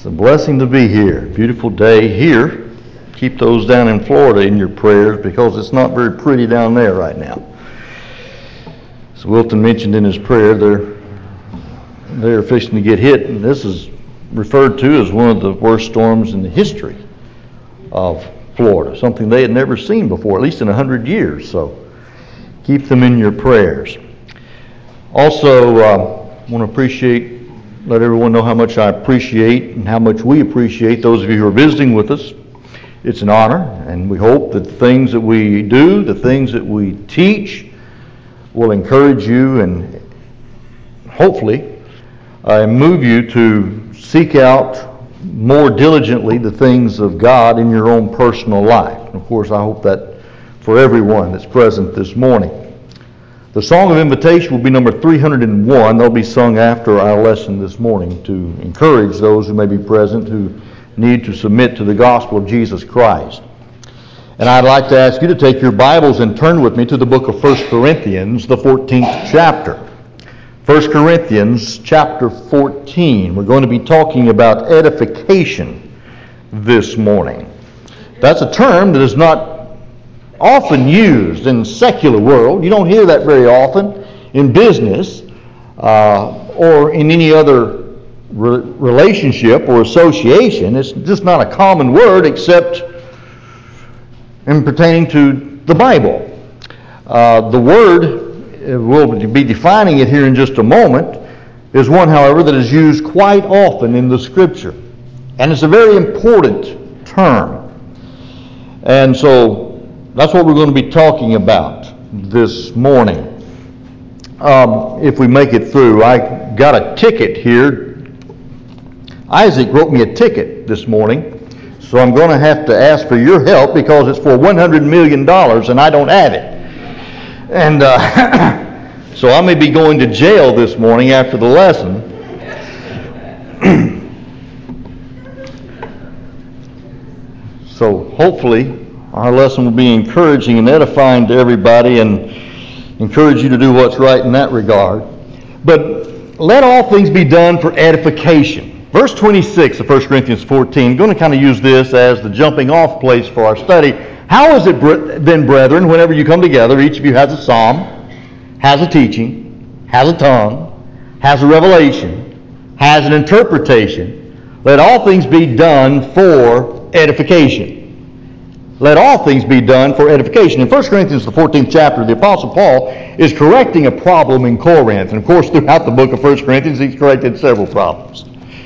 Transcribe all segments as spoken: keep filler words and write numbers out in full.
It's a blessing to be here. Beautiful day here. Keep those down in Florida in your prayers because it's not very pretty down there right now. As Wilton mentioned in his prayer, they're they're fixing to get hit, and this is referred to as one of the worst storms in the history of Florida, something they had never seen before, at least in a hundred years. So keep them in your prayers. Also, uh, I want to appreciate let everyone know how much I appreciate and how much we appreciate those of you who are visiting with us. It's an honor, and we hope that the things that we do, the things that we teach, will encourage you and hopefully uh, move you to seek out more diligently the things of God in your own personal life. And of course, I hope that for everyone that's present this morning. The Song of Invitation will be number three hundred one. They'll be sung after our lesson this morning to encourage those who may be present who need to submit to the gospel of Jesus Christ. And I'd like to ask you to take your Bibles and turn with me to the book of First Corinthians, the fourteenth chapter. First Corinthians chapter fourteen. We're going to be talking about edification this morning. That's a term that is not often used in the secular world. You don't hear that very often in business uh, or in any other re- relationship or association. It's just not a common word except in pertaining to the Bible. Uh, the word, we'll be defining it here in just a moment, is one, however, that is used quite often in the Scripture. And it's a very important term. And so that's what we're going to be talking about this morning. Um, if we make it through, I got a ticket here. Isaac wrote me a ticket this morning, so I'm going to have to ask for your help because it's for one hundred million dollars and I don't have it. And uh, so I may be going to jail this morning after the lesson. So hopefully our lesson will be encouraging and edifying to everybody and encourage you to do what's right in that regard. But let all things be done for edification. Verse twenty-six of First Corinthians fourteen, I'm going to kind of use this as the jumping off place for our study. How is it then, brethren, whenever you come together, each of you has a psalm, has a teaching, has a tongue, has a revelation, has an interpretation. Let all things be done for edification. Let all things be done for edification. In First Corinthians, the fourteenth chapter, the Apostle Paul is correcting a problem in Corinth. And of course, throughout the book of First Corinthians, he's corrected several problems.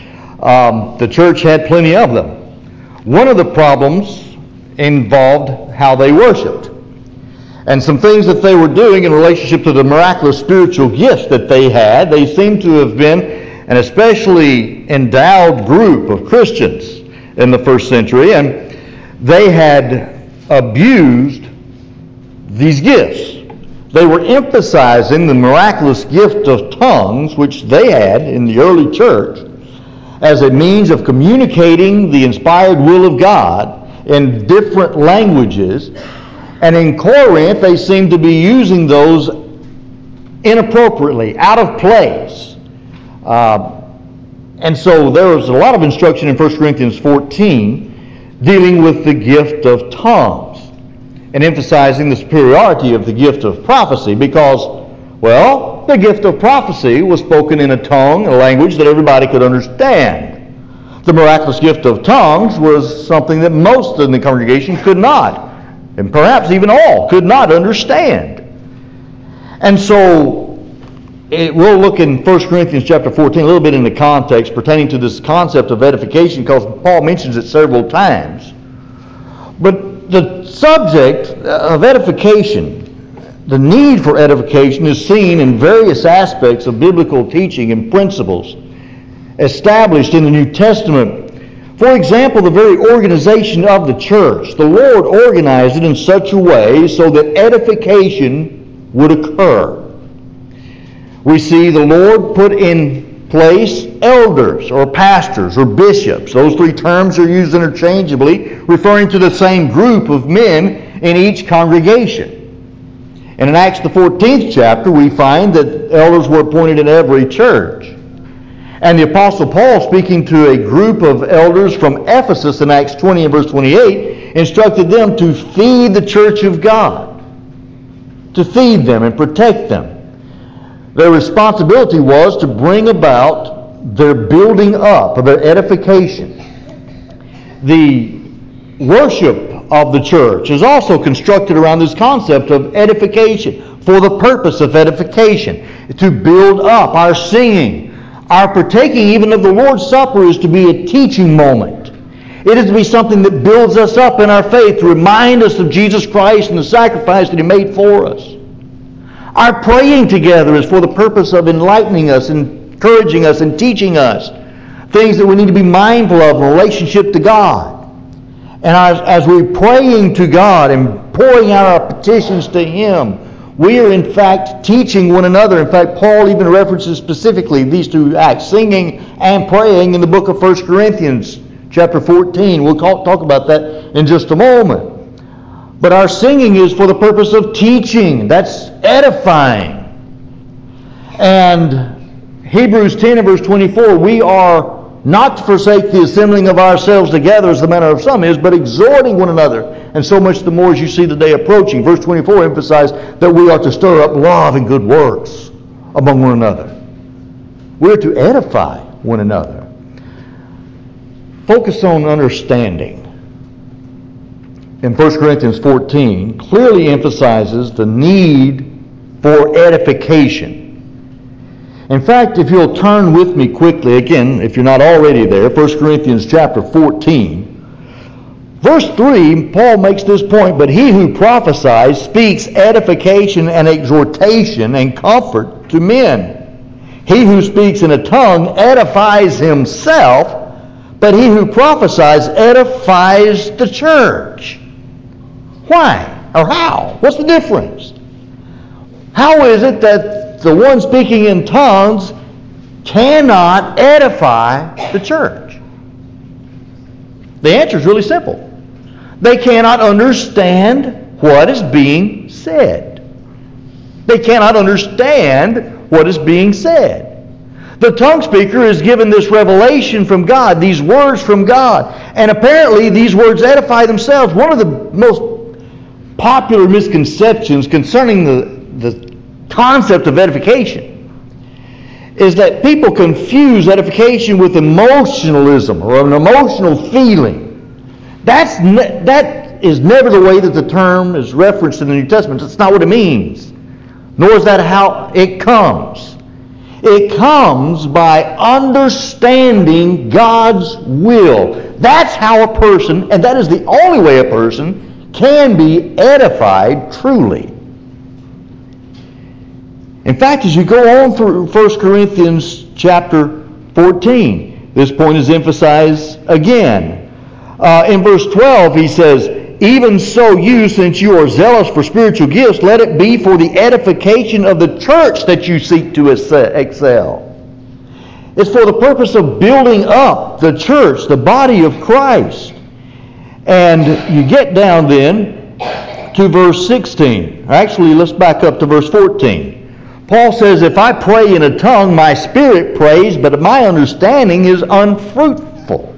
Um, the church had plenty of them. One of the problems involved how they worshipped. And some things that they were doing in relationship to the miraculous spiritual gifts that they had. They seem to have been an especially endowed group of Christians in the first century. And they had abused these gifts. They were emphasizing the miraculous gift of tongues, which they had in the early church, as a means of communicating the inspired will of God in different languages. And in Corinth, they seemed to be using those inappropriately, out of place. Uh, and so there was a lot of instruction in First Corinthians fourteen dealing with the gift of tongues and emphasizing the superiority of the gift of prophecy because, well, the gift of prophecy was spoken in a tongue, a language that everybody could understand. The miraculous gift of tongues was something that most in the congregation could not, and perhaps even all, could not understand. And so it, we'll look in First Corinthians chapter fourteen a little bit in the context pertaining to this concept of edification because Paul mentions it several times. But the subject of edification, the need for edification, is seen in various aspects of biblical teaching and principles established in the New Testament. For example, the very organization of the church. The Lord organized it in such a way so that edification would occur. We see the Lord put in place elders or pastors or bishops. Those three terms are used interchangeably, referring to the same group of men in each congregation. And in Acts the fourteenth chapter, we find that elders were appointed in every church. And the Apostle Paul, speaking to a group of elders from Ephesus in Acts twenty and verse twenty-eight, instructed them to feed the church of God, to feed them and protect them. Their responsibility was to bring about their building up, their edification. The worship of the church is also constructed around this concept of edification, for the purpose of edification, to build up. Our singing, our partaking even of the Lord's Supper is to be a teaching moment. It is to be something that builds us up in our faith, to remind us of Jesus Christ and the sacrifice that He made for us. Our praying together is for the purpose of enlightening us, encouraging us, and teaching us things that we need to be mindful of in relationship to God. And as, as we're praying to God and pouring out our petitions to Him, we are in fact teaching one another. In fact, Paul even references specifically these two acts, singing and praying, in the book of First Corinthians chapter fourteen. We'll talk about that in just a moment. But our singing is for the purpose of teaching. That's edifying. And Hebrews ten and verse twenty-four, we are not to forsake the assembling of ourselves together as the manner of some is, but exhorting one another, and so much the more as you see the day approaching. Verse twenty-four emphasizes that we are to stir up love and good works among one another. We're to edify one another. Focus on understanding. In First Corinthians fourteen, clearly emphasizes the need for edification. In fact, if you'll turn with me quickly, again, if you're not already there, First Corinthians chapter fourteen, verse three, Paul makes this point, but he who prophesies speaks edification and exhortation and comfort to men. He who speaks in a tongue edifies himself, but he who prophesies edifies the church. Why? Or how? What's the difference? How is it that the one speaking in tongues cannot edify the church? The answer is really simple. They cannot understand what is being said. They cannot understand what is being said. The tongue speaker is given this revelation from God, these words from God, and apparently these words edify themselves. One of the most popular misconceptions concerning the, the concept of edification is that people confuse edification with emotionalism or an emotional feeling. That's ne- that is never the way that the term is referenced in the New Testament. That's not what it means. Nor is that how it comes. It comes by understanding God's will. That's how a person, and that is the only way a person can be edified truly. In fact, as you go on through First Corinthians chapter fourteen, this point is emphasized again. Uh, in verse twelve, he says, even so you, since you are zealous for spiritual gifts, let it be for the edification of the church that you seek to excel. It's for the purpose of building up the church, the body of Christ. And you get down then to verse sixteen. Actually, let's back up to verse fourteen. Paul says, if I pray in a tongue, my spirit prays, but my understanding is unfruitful.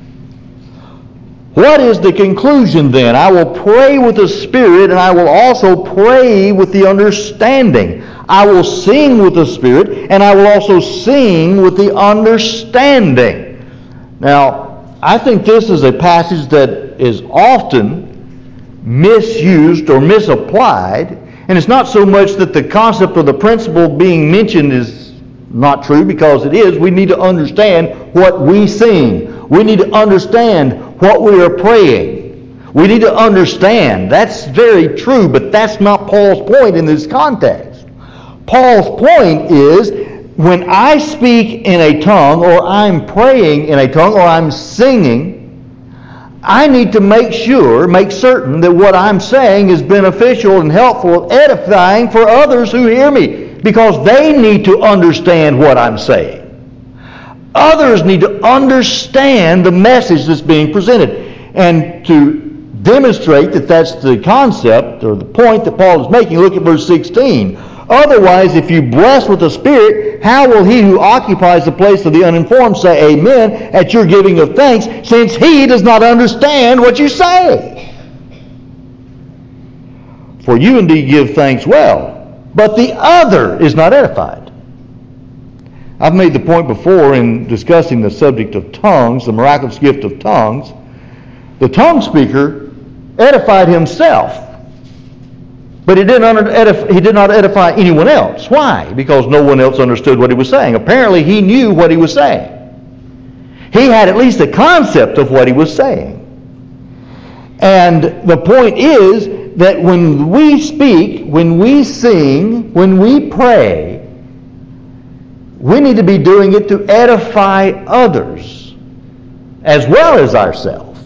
What is the conclusion then? I will pray with the Spirit, and I will also pray with the understanding. I will sing with the Spirit, and I will also sing with the understanding. Now, I think this is a passage that is often misused or misapplied, and it's not so much that the concept or the principle being mentioned is not true, because it is. We need to understand what we sing. We need to understand what we are praying. We need to understand. That's very true, but that's not Paul's point in this context. Paul's point is, when I speak in a tongue, or I'm praying in a tongue, or I'm singing, I need to make sure, make certain that what I'm saying is beneficial and helpful, edifying for others who hear me, because they need to understand what I'm saying. Others need to understand the message that's being presented. And to demonstrate that that's the concept or the point that Paul is making, look at verse sixteen. Otherwise, if you bless with the Spirit, how will he who occupies the place of the uninformed say amen at your giving of thanks, since he does not understand what you say? For you indeed give thanks well, but the other is not edified. I've made the point before in discussing the subject of tongues, the miraculous gift of tongues. The tongue speaker edified himself, but he did not edify, he did not edify anyone else. Why? Because no one else understood what he was saying. Apparently he knew what he was saying. He had at least a concept of what he was saying. And the point is that when we speak, when we sing, when we pray, we need to be doing it to edify others as well as ourselves.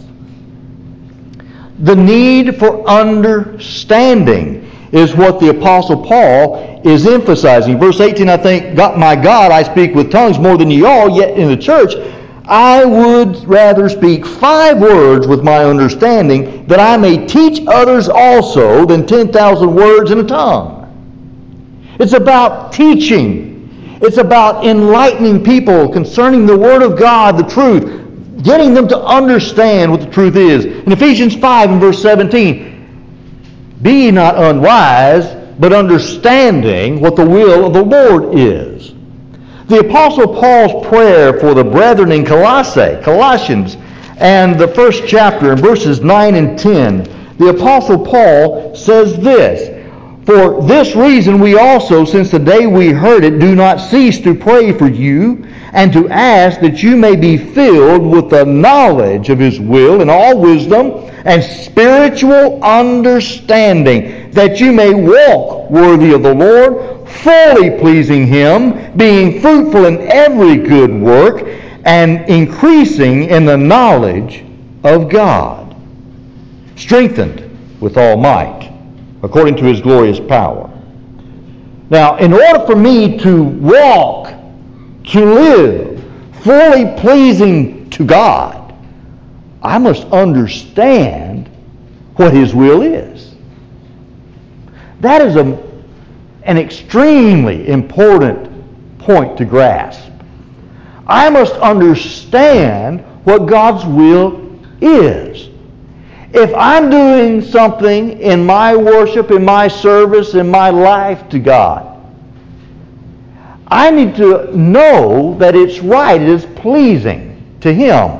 The need for understanding is what the Apostle Paul is emphasizing. Verse eighteen, I think, God, my God, I speak with tongues more than ye all, yet in the church I would rather speak five words with my understanding, that I may teach others also, than ten thousand words in a tongue. It's about teaching. It's about enlightening people concerning the Word of God, the truth, getting them to understand what the truth is. In Ephesians five and verse seventeen, be ye not unwise, but understanding what the will of the Lord is. The Apostle Paul's prayer for the brethren in Colossae, Colossians, and the first chapter in verses nine and ten, the Apostle Paul says this, for this reason we also, since the day we heard it, do not cease to pray for you, and to ask that you may be filled with the knowledge of His will in all wisdom and spiritual understanding, that you may walk worthy of the Lord, fully pleasing Him, being fruitful in every good work, and increasing in the knowledge of God, strengthened with all might, according to His glorious power. Now, in order for me to walk, to live, fully pleasing to God, I must understand what His will is. That is a an extremely important point to grasp. I must understand what God's will is. If I'm doing something in my worship, in my service, in my life to God, I need to know that it's right, it is pleasing to Him.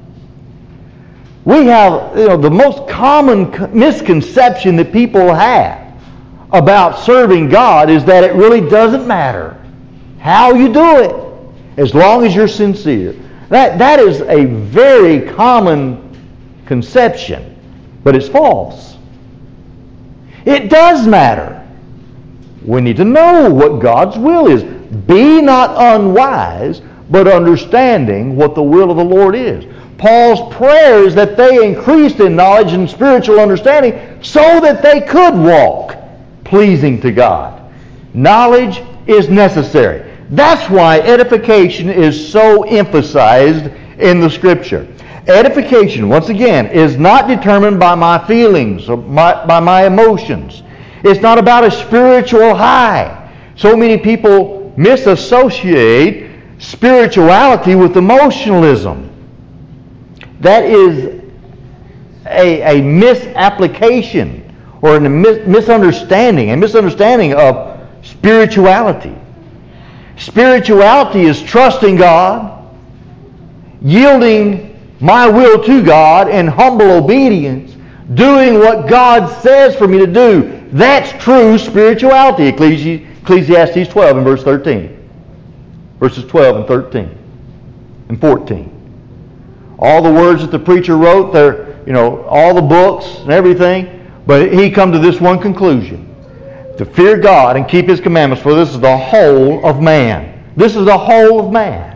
We have, you know, the most common misconception that people have about serving God is that it really doesn't matter how you do it, as long as you're sincere. That, that is a very common conception, but it's false. It does matter. We need to know what God's will is. Be not unwise, but understanding what the will of the Lord is. Paul's prayer is that they increased in knowledge and spiritual understanding so that they could walk pleasing to God. Knowledge is necessary. That's why edification is so emphasized in the Scripture. Edification, once again, is not determined by my feelings or my, by my emotions. It's not about a spiritual high. So many people misassociate spirituality with emotionalism. That is a, a misapplication or a misunderstanding, a misunderstanding of spirituality. Spirituality is trusting God, yielding my will to God in humble obedience, doing what God says for me to do. That's true spirituality. Ecclesiastes twelve and verse thirteen. Verses twelve and thirteen and fourteen. All the words that the preacher wrote, they're, you know, all the books and everything, but he come to this one conclusion: to fear God and keep His commandments, for this is the whole of man. This is the whole of man.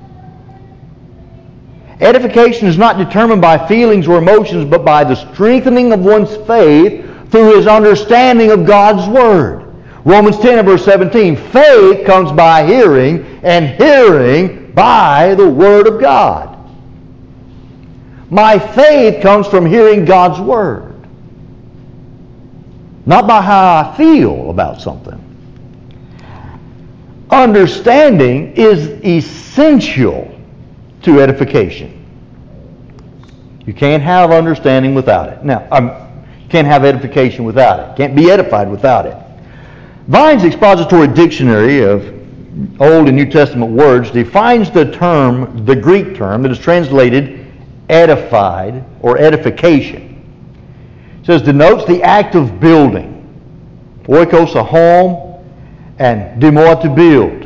Edification is not determined by feelings or emotions, but by the strengthening of one's faith through his understanding of God's Word. Romans ten and verse seventeen, faith comes by hearing, and hearing by the Word of God. My faith comes from hearing God's Word, not by how I feel about something. understanding is essential to edification. You can't have understanding without it. Now, um, you can't have edification without it. Can't be edified without it. Vine's Expository Dictionary of Old and New Testament words defines the term, the Greek term that is translated edified or edification. It says denotes the act of building. Oikos, a home, and demo, to build.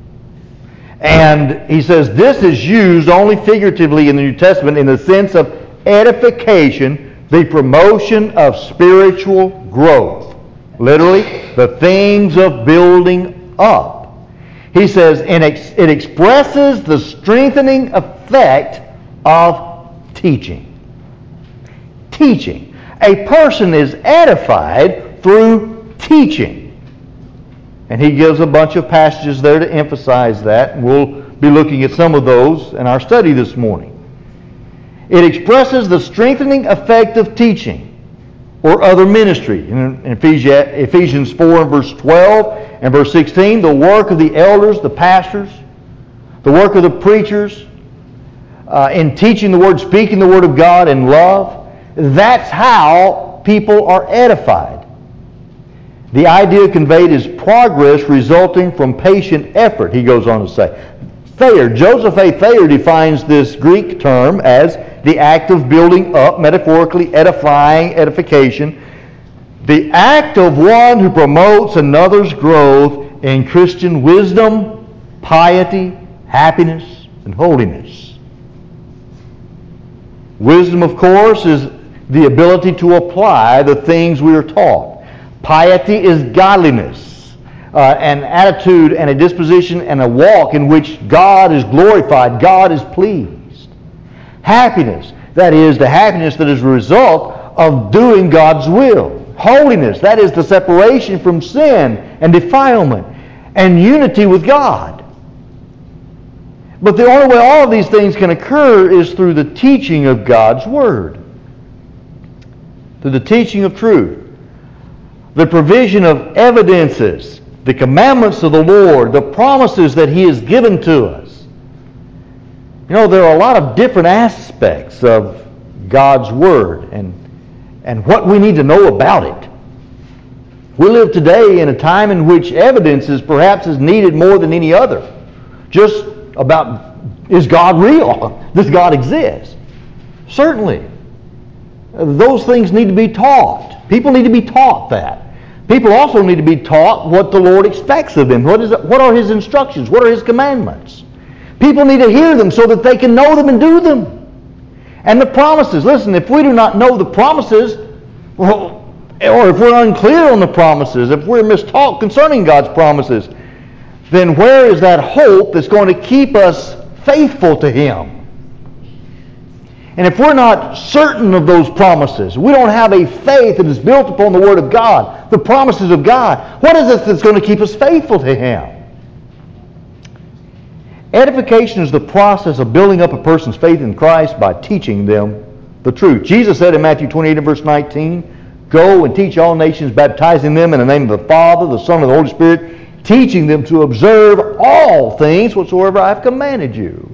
And he says this is used only figuratively in the New Testament in the sense of edification, the promotion of spiritual growth. Literally, the things of building up. He says it expresses the strengthening effect of teaching. Teaching. A person is edified through teaching. And he gives a bunch of passages there to emphasize that, and we'll be looking at some of those in our study this morning. It expresses the strengthening effect of teaching or other ministry. In Ephesians four and verse twelve and verse sixteen, the work of the elders, the pastors, the work of the preachers, uh, in teaching the Word, speaking the Word of God in love, that's how people are edified. The idea conveyed is progress resulting from patient effort, he goes on to say. Thayer, Joseph A. Thayer defines this Greek term as the act of building up, metaphorically edifying, edification, the act of one who promotes another's growth in Christian wisdom, piety, happiness, and holiness. Wisdom, of course, is the ability to apply the things we are taught. Piety is godliness, uh, an attitude and a disposition and a walk in which God is glorified, God is pleased. Happiness, that is the happiness that is a result of doing God's will. Holiness, that is the separation from sin and defilement and unity with God. But the only way all of these things can occur is through the teaching of God's Word, through the teaching of truth. The provision of evidences, the commandments of the Lord, the promises that He has given to us. You know, there are a lot of different aspects of God's Word and, and what we need to know about it. We live today in a time in which evidence is perhaps is needed more than any other. Just about, is God real? Does God exist? Certainly. Those things need to be taught. People need to be taught that. People also need to be taught what the Lord expects of them. What is it, what are His instructions? What are His commandments? People need to hear them so that they can know them and do them. And the promises. Listen, if we do not know the promises, well, or if we're unclear on the promises, if we're mistaught concerning God's promises, then where is that hope that's going to keep us faithful to Him? And if we're not certain of those promises, we don't have a faith that is built upon the Word of God, the promises of God, what is it that's going to keep us faithful to Him? Edification is the process of building up a person's faith in Christ by teaching them the truth. Jesus said in Matthew twenty-eight and verse nineteen, "Go and teach all nations, baptizing them in the name of the Father, the Son, and the Holy Spirit, teaching them to observe all things whatsoever I have commanded you."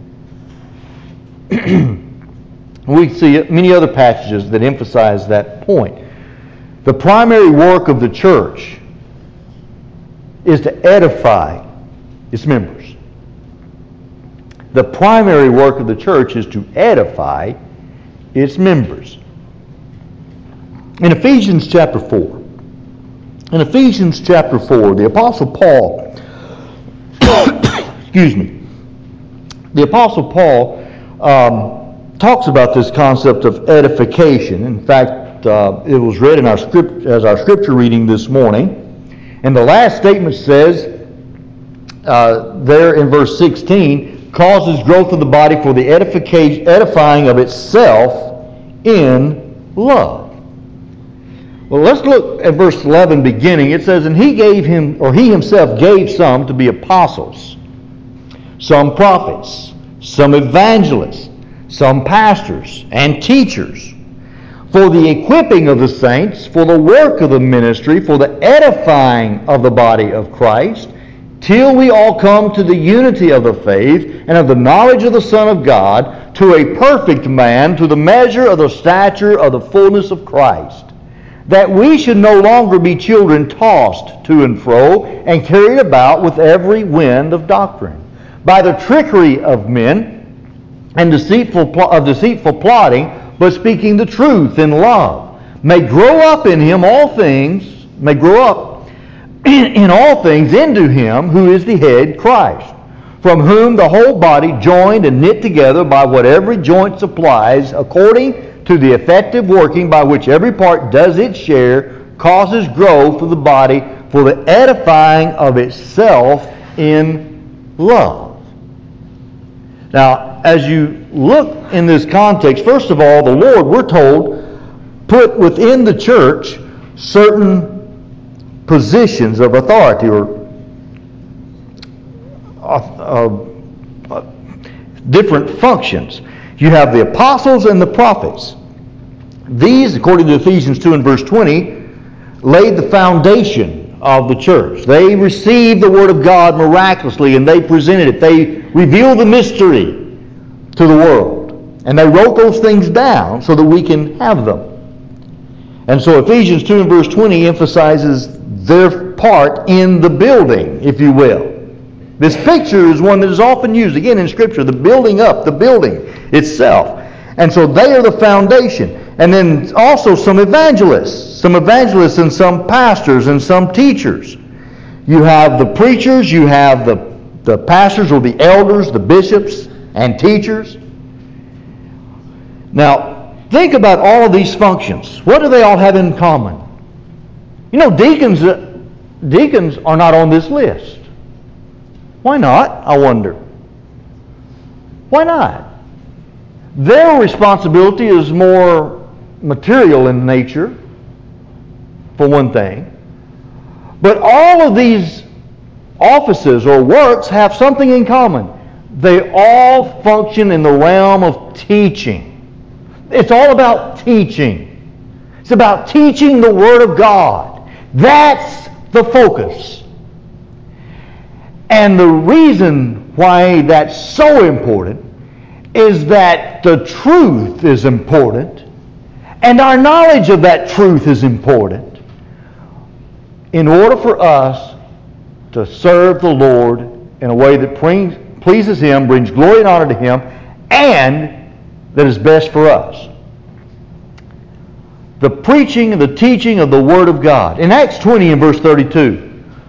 We see many other passages that emphasize that point. The primary work of the church is to edify its members. The primary work of the church is to edify its members. In Ephesians chapter four, in Ephesians chapter four, the Apostle Paul, excuse me, the Apostle Paul um, talks about this concept of edification. In fact, uh, it was read in our script as our scripture reading this morning. And the last statement says, uh, there in verse sixteen, causes growth of the body for the edification, edifying of itself in love. Well, let's look at verse eleven beginning. It says, "And he gave him, or he himself gave some to be apostles, some prophets, some evangelists, some pastors and teachers, for the equipping of the saints, for the work of the ministry, for the edifying of the body of Christ, till we all come to the unity of the faith and of the knowledge of the Son of God, to a perfect man, to the measure of the stature of the fullness of Christ, that we should no longer be children tossed to and fro and carried about with every wind of doctrine, by the trickery of men and deceitful pl- of deceitful plotting, but speaking the truth in love, may grow up in him all things, may grow up in, in all things into him who is the head, Christ, from whom the whole body, joined and knit together by what every joint supplies, according to the effective working by which every part does its share, causes growth of the body for the edifying of itself in love. Now, as you look in this context, first of all, the Lord, we're told, put within the church certain positions of authority or uh, uh, different functions. You have the apostles and the prophets. These, according to Ephesians two and verse twenty, laid the foundation of the church. They received the Word of God miraculously and they presented it. They revealed the mystery to the world. And they wrote those things down so that we can have them. And so Ephesians two and verse twenty emphasizes their part in the building, if you will. This picture is one that is often used, again, in Scripture, the building up, the building itself. And so they are the foundation. And then also some evangelists, some evangelists and some pastors and some teachers. You have the preachers, you have the, the pastors or the elders, the bishops and teachers. Now, think about all of these functions. What do they all have in common? You know, deacons, uh, deacons are not on this list. Why not, I wonder? Why not? Their responsibility is more material in nature, for one thing. But all of these offices or works have something in common. They all function in the realm of teaching. It's all about teaching. It's about teaching the Word of God. That's the focus. And the reason why that's so important is that the truth is important, and our knowledge of that truth is important in order for us to serve the Lord in a way that pleases Him, brings glory and honor to Him, and that is best for us. The preaching and the teaching of the Word of God. In Acts twenty and verse thirty-two,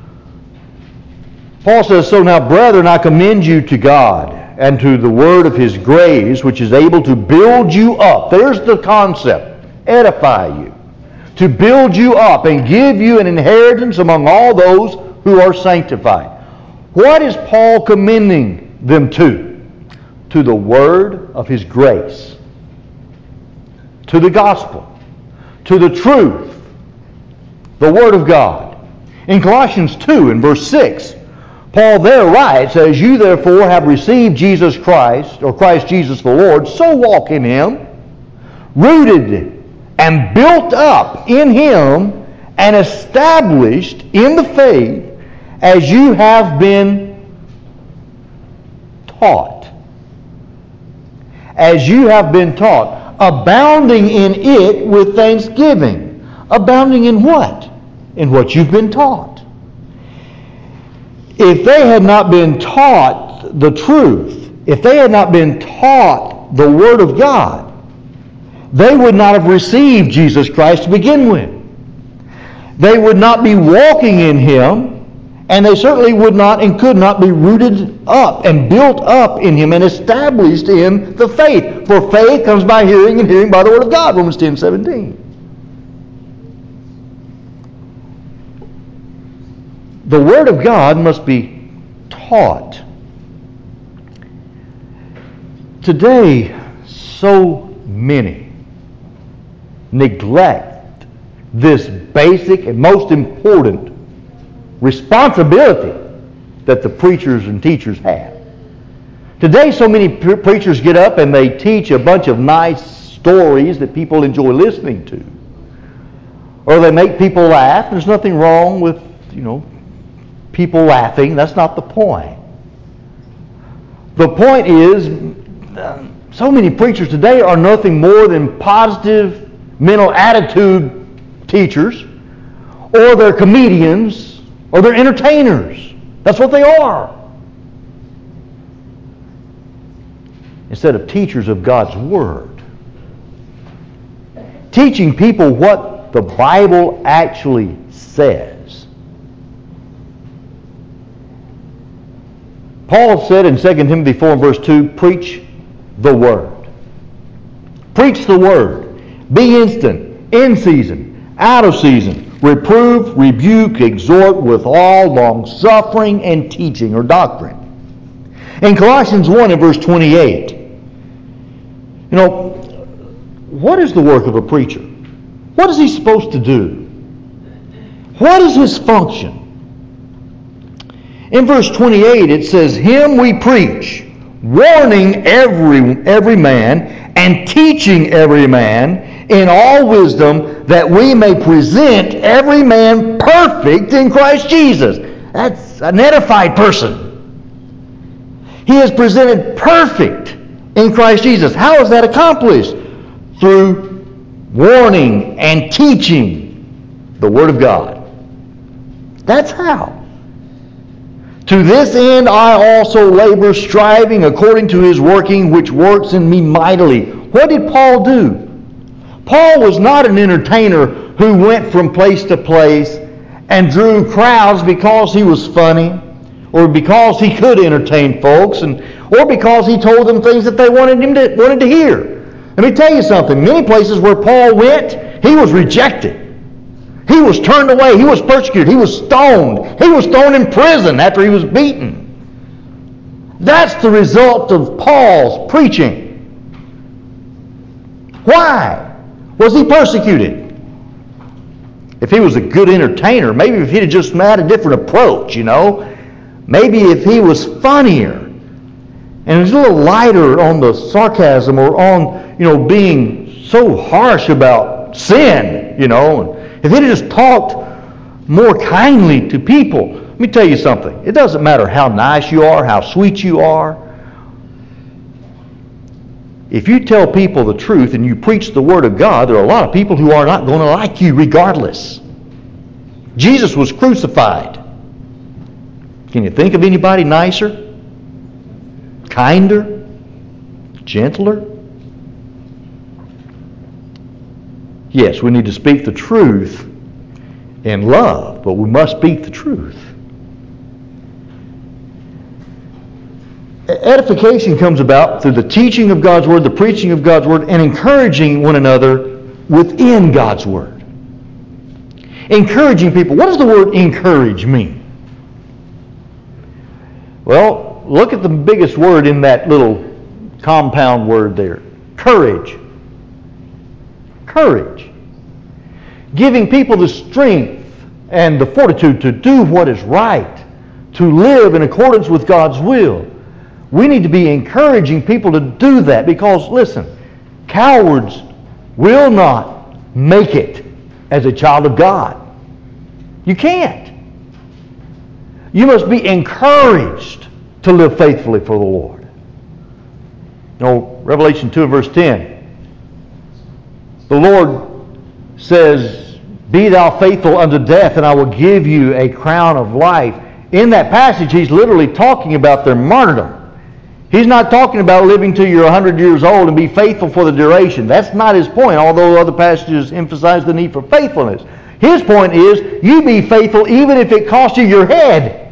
Paul says, "So now, brethren, I commend you to God and to the word of His grace, which is able to build you up." There's the concept. Edify you. To build you up and give you an inheritance among all those who are sanctified. What is Paul commending them to? To the word of His grace. To the gospel. To the truth. The Word of God. In Colossians two and verse six, Paul there writes, "As you therefore have received Jesus Christ, or Christ Jesus the Lord, so walk in Him, rooted and built up in Him, and established in the faith, as you have been taught." As you have been taught, abounding in it with thanksgiving. Abounding in what? In what you've been taught. If they had not been taught the truth, if they had not been taught the Word of God, they would not have received Jesus Christ to begin with. They would not be walking in Him, and they certainly would not and could not be rooted up and built up in Him and established in the faith. For faith comes by hearing, and hearing by the Word of God, Romans ten seventeen. The Word of God must be taught. Today, so many neglect this basic and most important responsibility that the preachers and teachers have. Today, so many pre- preachers get up and they teach a bunch of nice stories that people enjoy listening to. Or they make people laugh. There's nothing wrong with, you know, people laughing. That's not the point. The point is, uh, so many preachers today are nothing more than positive mental attitude teachers, or they're comedians, or they're entertainers. That's what they are. Instead of teachers of God's Word. Teaching people what the Bible actually says. Paul said in Second Timothy four and verse two, preach the Word. Preach the Word. Be instant, in season, out of season. Reprove, rebuke, exhort with all long-suffering and teaching or doctrine. In Colossians one and verse twenty-eight, you know, what is the work of a preacher? What is he supposed to do? What is his function? In verse twenty-eight it says, Him we preach, warning every, every man and teaching every man in all wisdom, that we may present every man perfect in Christ Jesus. That's an edified person. He is presented perfect in Christ Jesus. How is that accomplished? Through warning and teaching the Word of God. That's how. To this end I also labor, striving according to His working, which works in me mightily. What did Paul do? Paul was not an entertainer who went from place to place and drew crowds because he was funny, or because he could entertain folks, and or because he told them things that they wanted him to wanted to hear. Let me tell you something. Many places where Paul went, he was rejected. He was turned away. He was persecuted. He was stoned. He was thrown in prison after he was beaten. That's the result of Paul's preaching. Why was he persecuted? If he was a good entertainer, maybe if he'd just had a different approach, you know, maybe if he was funnier and was a little lighter on the sarcasm, or on, you know, being so harsh about sin, you know, if he'd just talked more kindly to people. Let me tell you something. It doesn't matter how nice you are, how sweet you are. If you tell people the truth and you preach the Word of God, there are a lot of people who are not going to like you regardless. Jesus was crucified. Can you think of anybody nicer, kinder, gentler? Yes, we need to speak the truth in love, but we must speak the truth. Edification comes about through the teaching of God's Word, the preaching of God's Word, and encouraging one another within God's Word. Encouraging people. What does the word encourage mean? Well, look at the biggest word in that little compound word there. Courage. Courage. Giving people the strength and the fortitude to do what is right, to live in accordance with God's will. We need to be encouraging people to do that because, listen, cowards will not make it as a child of God. You can't. You must be encouraged to live faithfully for the Lord. You know, Revelation two and verse ten, the Lord says, "Be thou faithful unto death, and I will give you a crown of life." In that passage, he's literally talking about their martyrdom. He's not talking about living till you're one hundred years old and be faithful for the duration. That's not his point, although other passages emphasize the need for faithfulness. His point is, you be faithful even if it costs you your head.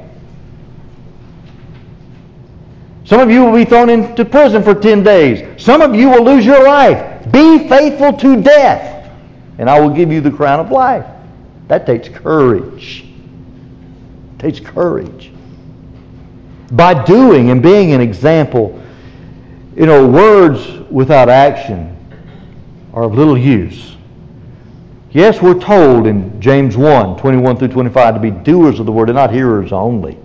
Some of you will be thrown into prison for ten days. Some of you will lose your life. Be faithful to death, and I will give you the crown of life. That takes courage. It takes courage. By doing and being an example, you know, words without action are of little use. Yes, we're told in James one, twenty-one through twenty-five to be doers of the word and not hearers only.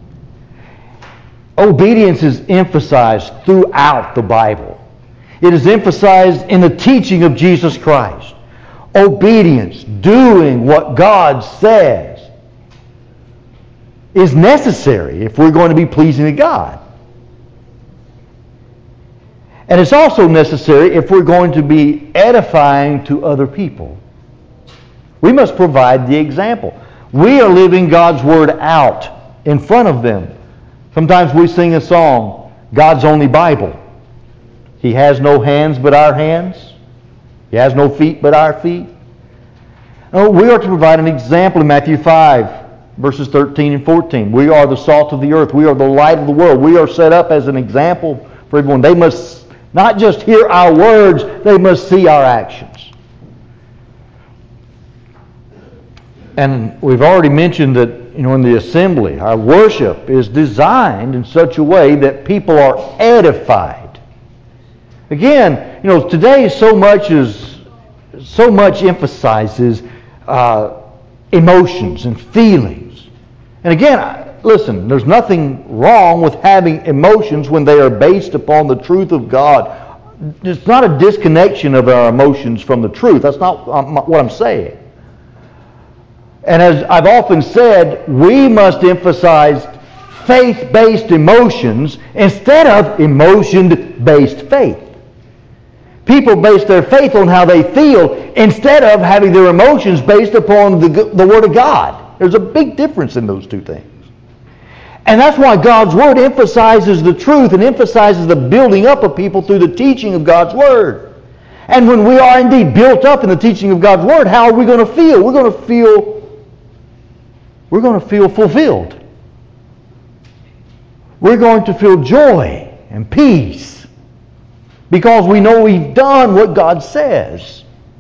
Obedience is emphasized throughout the Bible. It is emphasized in the teaching of Jesus Christ. Obedience, doing what God says. is necessary if we're going to be pleasing to God. And it's also necessary if we're going to be edifying to other people. We must provide the example. We are living God's Word out in front of them. Sometimes we sing a song, God's only Bible. He has no hands but our hands. He has no feet but our feet. No, we are to provide an example in Matthew five, verses thirteen and fourteen. We are the salt of the earth. We are the light of the world. We are set up as an example for everyone. They must not just hear our words, they must see our actions. And we've already mentioned that, you know, in the assembly, our worship is designed in such a way that people are edified. Again, you know, today so much is so much emphasizes uh, emotions and feelings. And again, listen, there's nothing wrong with having emotions when they are based upon the truth of God. It's not a disconnection of our emotions from the truth. That's not what I'm saying. And as I've often said, we must emphasize faith-based emotions instead of emotion-based faith. People base their faith on how they feel instead of having their emotions based upon the, the Word of God. There's a big difference in those two things. And that's why God's Word emphasizes the truth and emphasizes the building up of people through the teaching of God's Word. And when we are indeed built up in the teaching of God's Word, how are we going to feel? We're going to feel, we're going to feel fulfilled. We're going to feel joy and peace because we know we've done what God says.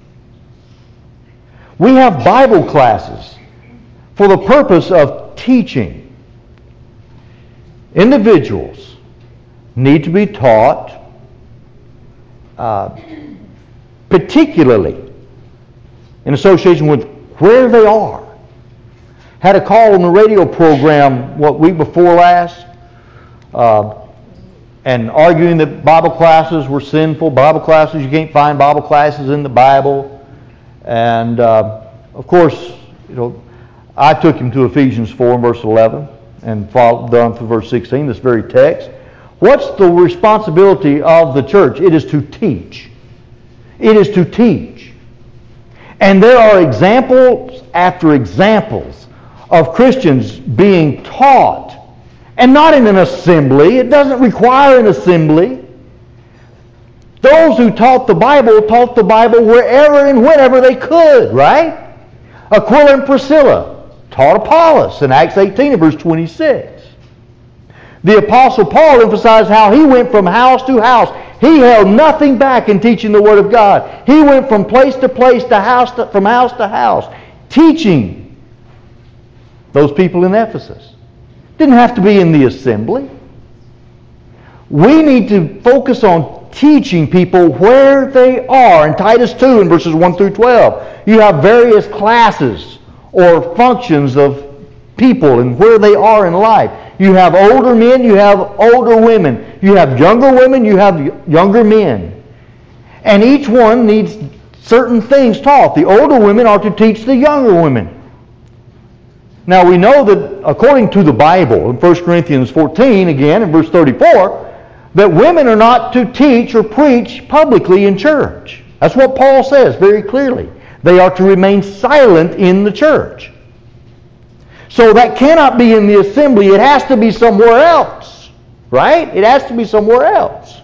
We have Bible classes for the purpose of teaching. Individuals need to be taught, uh, particularly in association with where they are. Had a call on the radio program, what, week before last, uh, and arguing that Bible classes were sinful. Bible classes, you can't find Bible classes in the Bible. And, uh, of course, you know, I took him to Ephesians four and verse eleven. And followed down through verse sixteen, this very text. What's the responsibility of the church? It is to teach. It is to teach. And there are examples after examples of Christians being taught. And not in an assembly. It doesn't require an assembly. Those who taught the Bible taught the Bible wherever and whenever they could, right? Aquila and Priscilla taught Apollos in Acts eighteen and verse twenty-six. The Apostle Paul emphasized how he went from house to house. He held nothing back in teaching the Word of God. He went from place to place, to house to, from house to house, teaching those people in Ephesus. Didn't have to be in the assembly. We need to focus on teaching people where they are. In Titus two in verses one through twelve, you have various classes or functions of people and where they are in life. You have older men, you have older women. You have younger women, you have younger men. And each one needs certain things taught. The older women are to teach the younger women. Now we know that according to the Bible, in First Corinthians fourteen, again in verse thirty-four, that women are not to teach or preach publicly in church. That's what Paul says very clearly. They are to remain silent in the church. So that cannot be in the assembly. It has to be somewhere else. Right? It has to be somewhere else.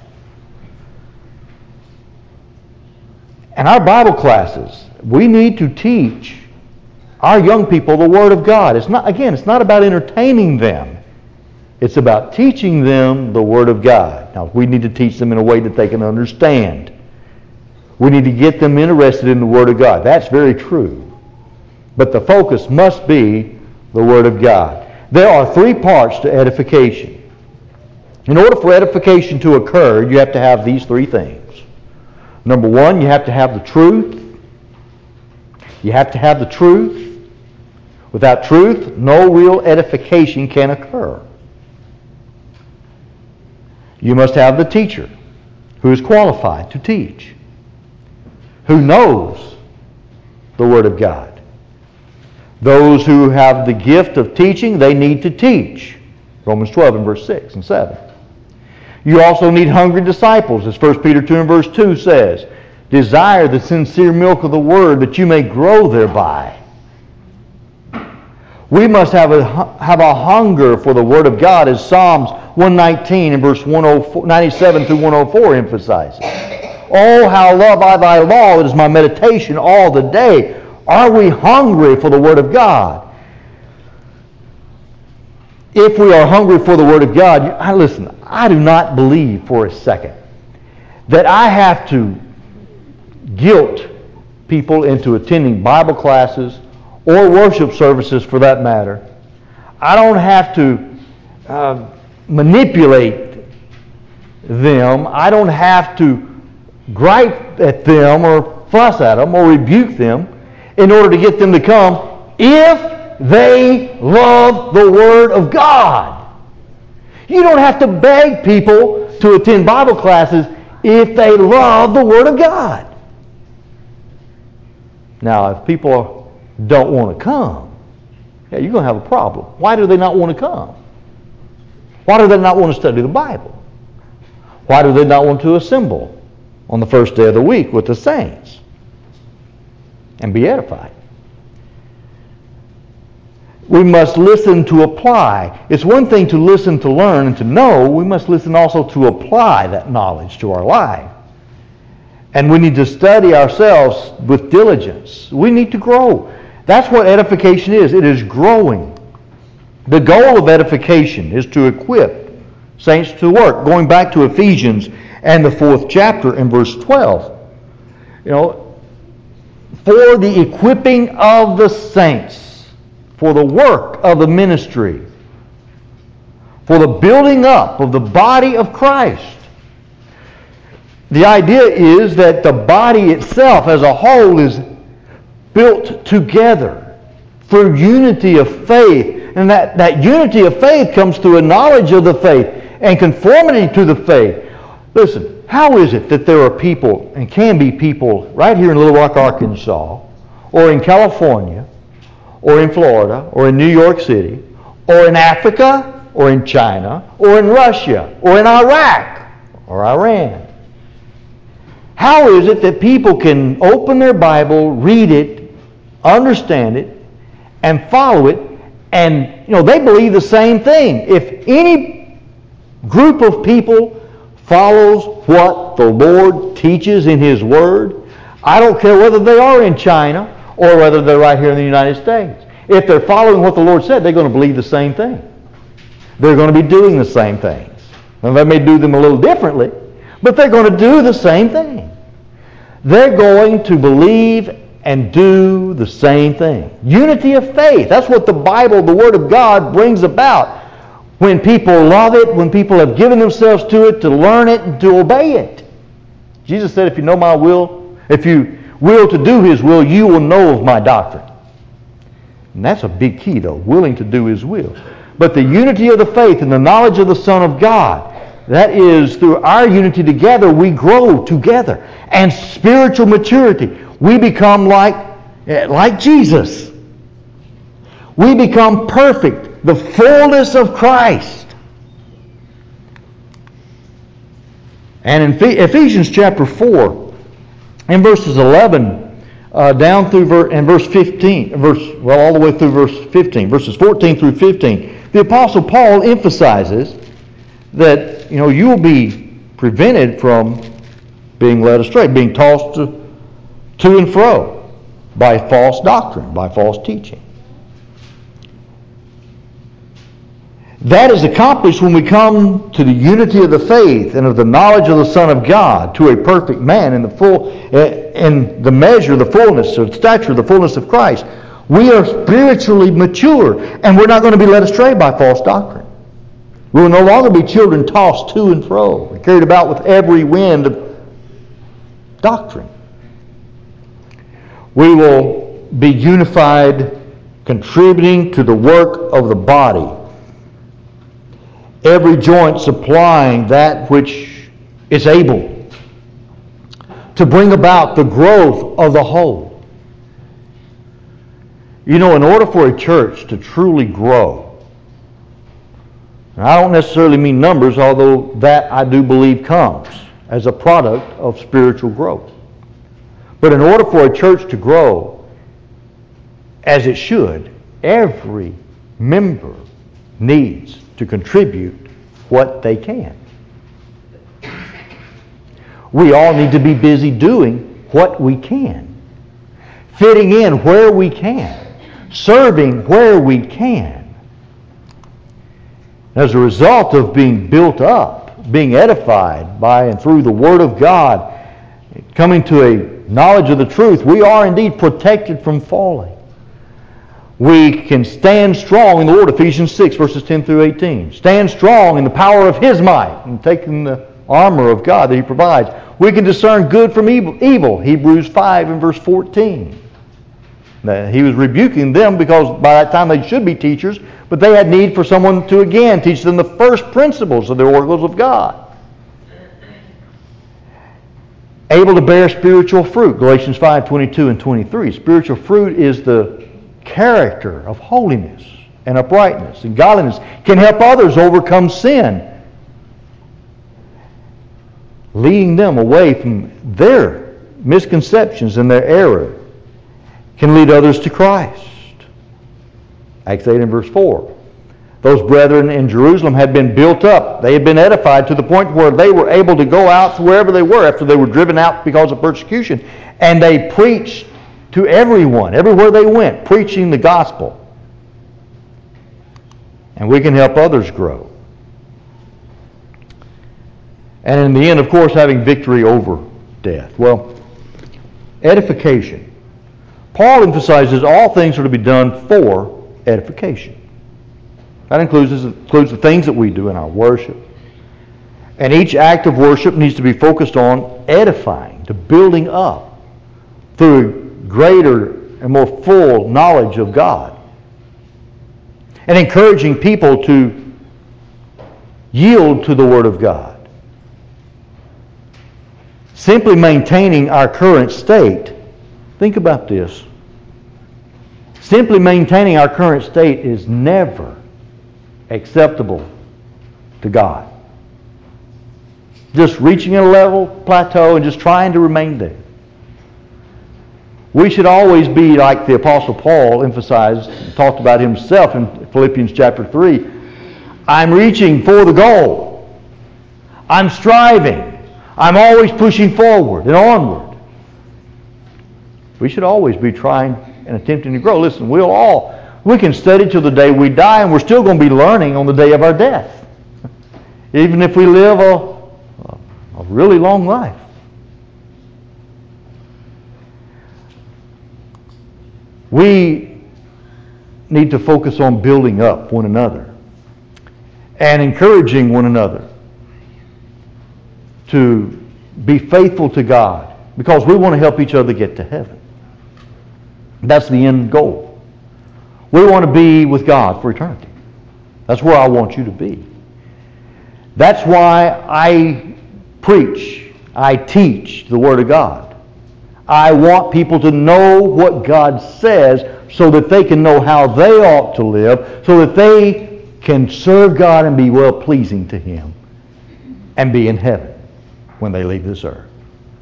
And our Bible classes, we need to teach our young people the Word of God. It's not, again, it's not about entertaining them. It's about teaching them the Word of God. Now, we need to teach them in a way that they can understand. We need to get them interested in the Word of God. That's very true. But the focus must be the Word of God. There are three parts to edification. In order for edification to occur, you have to have these three things. Number one, you have to have the truth. You have to have the truth. Without truth, no real edification can occur. You must have the teacher who is qualified to teach, who knows the Word of God. Those who have the gift of teaching, they need to teach. Romans twelve and verse six and seven. You also need hungry disciples, as First Peter two and verse two says. Desire the sincere milk of the Word that you may grow thereby. We must have a, have a hunger for the Word of God, as Psalms one nineteen and verse ninety-seven through one oh four emphasizes. Oh, how love I thy law, it is my meditation all the day. Are we hungry for the Word of God? If we are hungry for the Word of God, I listen, I do not believe for a second that I have to guilt people into attending Bible classes or worship services for that matter. I don't have to uh, manipulate them. I don't have to gripe at them or fuss at them or rebuke them in order to get them to come if they love the Word of God. You don't have to beg people to attend Bible classes if they love the Word of God. Now, if people don't want to come, yeah, you're going to have a problem. Why do they not want to come? Why do they not want to study the Bible? Why do they not want to assemble on the first day of the week with the saints and be edified? We must listen to apply. It's one thing to listen to learn and to know. We must listen also to apply that knowledge to our life. And we need to study ourselves with diligence. We need to grow. That's what edification is. It is growing. The goal of edification is to equip saints to work. Going back to Ephesians and the fourth chapter in verse twelve. You know, for the equipping of the saints, for the work of the ministry, for the building up of the body of Christ. The idea is that the body itself as a whole is built together through unity of faith. And that, that unity of faith comes through a knowledge of the faith and conformity to the faith. Listen, how is it that there are people, and can be people, right here in Little Rock, Arkansas, or in California, or in Florida, or in New York City, or in Africa, or in China, or in Russia, or in Iraq, or Iran? How is it that people can open their Bible, read it, understand it, and follow it, and you know they believe the same thing? If any group of people follows what the Lord teaches in His Word, I don't care whether they are in China or whether they're right here in the United States. If they're following what the Lord said, they're going to believe the same thing. They're going to be doing the same things. Now, they may do them a little differently, but they're going to do the same thing. They're going to believe and do the same thing. Unity of faith. That's what the Bible, the Word of God, brings about. When people love it, when people have given themselves to it, to learn it and to obey it. Jesus said, if you know my will, if you will to do His will, you will know of my doctrine. And that's a big key, though, willing to do His will. But the unity of the faith and the knowledge of the Son of God, that is, through our unity together, we grow together. And spiritual maturity, we become like, like Jesus. We become perfect, the fullness of Christ. And in Ephesians chapter four, in verses eleven uh, down through ver- and verse fifteen, verse well all the way through verse fifteen, verses fourteen through fifteen, the Apostle Paul emphasizes that you know you will be prevented from being led astray, being tossed to, to and fro by false doctrine, by false teaching. That is accomplished when we come to the unity of the faith and of the knowledge of the Son of God, to a perfect man in the full, in the measure, the fullness, or stature, the fullness of Christ. We are spiritually mature, and we're not going to be led astray by false doctrine. We will no longer be children tossed to and fro, carried about with every wind of doctrine. We will be unified, contributing to the work of the body. Every joint supplying that which is able to bring about the growth of the whole. You know, in order for a church to truly grow, and I don't necessarily mean numbers, although that I do believe comes as a product of spiritual growth. But in order for a church to grow as it should, every member needs to contribute what they can. We all need to be busy doing what we can, fitting in where we can, serving where we can. As a result of being built up, being edified by and through the Word of God, coming to a knowledge of the truth, we are indeed protected from falling. We can stand strong in the Lord, Ephesians six, verses ten through eighteen. Stand strong in the power of His might, and taking the armor of God that He provides. We can discern good from evil, evil Hebrews five and verse fourteen. Now, he was rebuking them because by that time they should be teachers, but they had need for someone to again teach them the first principles of the oracles of God. Able to bear spiritual fruit, Galatians five, twenty-two and twenty-three. Spiritual fruit is the character of holiness and uprightness and godliness. Can help others overcome sin, leading them away from their misconceptions and their error. Can lead others to Christ. Acts eight and verse four. Those brethren in Jerusalem had been built up. They had been edified to the point where they were able to go out to wherever they were after they were driven out because of persecution. And they preached to everyone, everywhere they went, preaching the gospel. And we can help others grow. And in the end, of course, having victory over death. Well, edification. Paul emphasizes all things are to be done for edification. That includes, includes the things that we do in our worship. And each act of worship needs to be focused on edifying, to building up through greater and more full knowledge of God. And encouraging people to yield to the Word of God. Simply maintaining our current state. Think about this. Simply maintaining our current state is never acceptable to God. Just reaching a level plateau and just trying to remain there. We should always be like the Apostle Paul emphasized, talked about himself in Philippians chapter three. I'm reaching for the goal. I'm striving. I'm always pushing forward and onward. We should always be trying and attempting to grow. Listen, we'll all, we can study till the day we die, and we're still going to be learning on the day of our death. Even if we live a, a really long life. We need to focus on building up one another and encouraging one another to be faithful to God, because we want to help each other get to heaven. That's the end goal. We want to be with God for eternity. That's where I want you to be. That's why I preach, I teach the Word of God. I want people to know what God says so that they can know how they ought to live, so that they can serve God and be well-pleasing to Him and be in heaven when they leave this earth.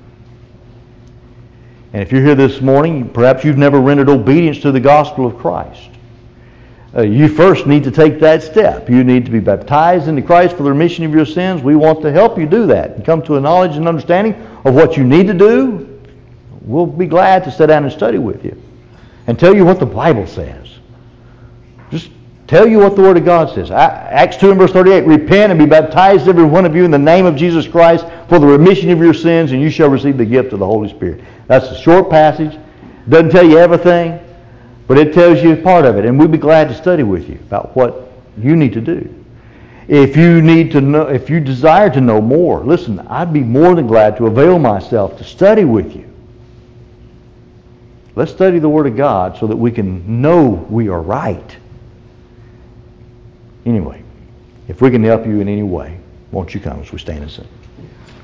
And if you're here this morning, perhaps you've never rendered obedience to the gospel of Christ. Uh, you first need to take that step. You need to be baptized into Christ for the remission of your sins. We want to help you do that and come to a knowledge and understanding of what you need to do. We'll be glad to sit down and study with you and tell you what the Bible says. Just tell you what the Word of God says. Acts two and verse thirty-eight, repent and be baptized every one of you in the name of Jesus Christ for the remission of your sins, and you shall receive the gift of the Holy Spirit. That's a short passage. Doesn't tell you everything, but it tells you part of it. And we'd be glad to study with you about what you need to do. If you need to know, if you desire to know more, listen, I'd be more than glad to avail myself to study with you. Let's study the Word of God so that we can know we are right. Anyway, if we can help you in any way, won't you come as we stand and sing?